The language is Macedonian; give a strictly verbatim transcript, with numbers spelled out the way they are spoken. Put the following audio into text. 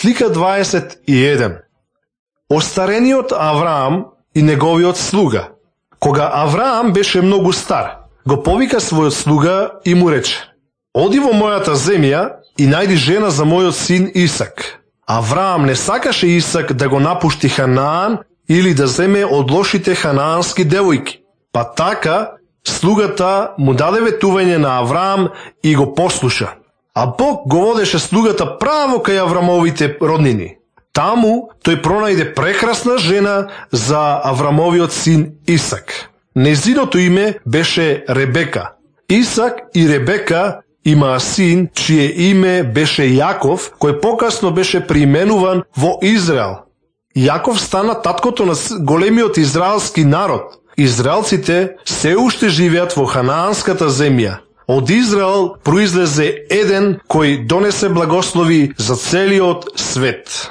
Слика дваесет и еден. Остарениот Авраам и неговиот слуга. Кога Авраам беше многу стар, го повика својот слуга и му рече: оди во мојата земја и најди жена за мојот син Исак. Авраам не сакаше Исак да го напушти Ханаан или да земе од лошите ханаански девојки. Па така, слугата му даде ветување на Авраам и го послуша. А Бог го водеше слугата право кај Аврамовите роднини. Таму тој пронајде прекрасна жена за Аврамовиот син Исак. Незиното име беше Ребека. Исак и Ребека имаа син, чие име беше Јаков, кој покасно беше приименуван во Израел. Јаков стана таткото на големиот израелски народ. Израелците се уште живеат во ханаанската земја. Од Израел произлезе еден кој донесе благослови за целиот свет.